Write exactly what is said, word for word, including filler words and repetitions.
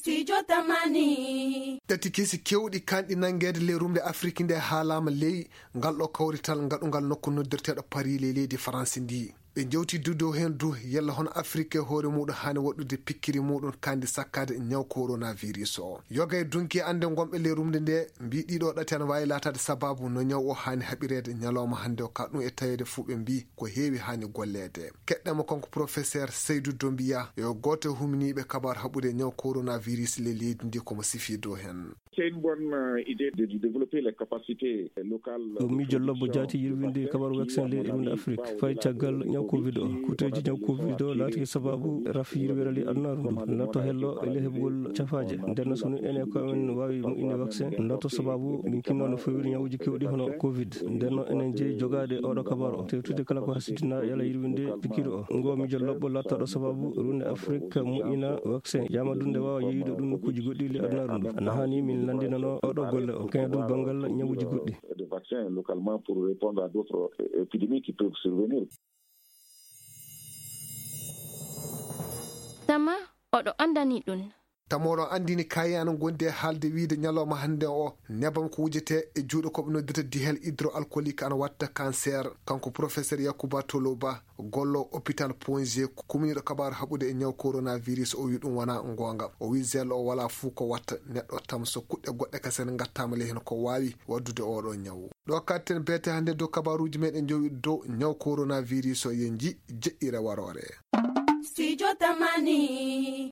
Studio Tamani. Tati kesi kewɗi kanɗi nangede le rumde Afrique nde haalama ley ngal ɗo kawrital ngaɗugal nokku noddirteɗo Paris le leydi France ndi. Ɓe jewti dudo hen du yalla hono Afrique hoore muɗum hani waɗude pikkiri muɗum kandi sakkade ñaw coronavirus o. Yoga e dunki ande gomɓe le rumde nde mbi ɗiɗo ɗati an wawi latade sababu no ñaw o hani haɓirede ñalawma hande o ka ɗum e tawede fu ɓe mbi ko heewi hani gollede. Keɗɗama konko professeur Seydou Dombiya yo goto huminiɓe kabar haɓude ñaw coronavirus le leydi ndi komo sifi do hen. C'est une bonne idée de développer les capacités locales. mijo lobbo jati yirwinde kabar vaccin le rumde Afrique fay caggal ñaw covid o kuteji ñaw covid o laati sababu rafi yirwere li annaru ndu natto hello ele hebgol cafaje nden sunu ene ko en wawi mo ine vaccin natto sababu min kinnono fawiri ñawuji kewɗi hono covid nden enen jeeyi jogade oɗo kabar o tewtude kala ko hasidina yala yirwinde pikiri o ngo mijo lobbo lattaɗo sababu runde Afrique mo ina vaccin yamadunde wawa yeyude ɗum nokkuji goɗɗi li annaru ndu ana hani min landinano oɗo golle o kañum ɗum banggal ñawuji goɗɗi de vaccins localement pour répondre à d'autres épidémies qui peuvent survenir. Tama oɗo andani ɗum. Tamoɗo andini kayano gonde haalde wiide ñalawma hande o nebam ko wujete e juuɗo koɓe noddita dihel hydroalcoolique ana watta cancer kanko professeur Yacouba Toloba gollo hôpital Point G kuminiɗo kabaru haɓude e ñaw coronavirus o wi ɗum wona gonga o wi zel o wala fuu ko watta neɗɗo tam so kuɗɗe goɗɗe kasen gattama le hen ko wawi waddude oɗo ñawu ɗo katten beete hande dow kabaruji meɗen jowi dow ñaw coronavirus o yen ji jeƴƴire warore. Studio Tamani.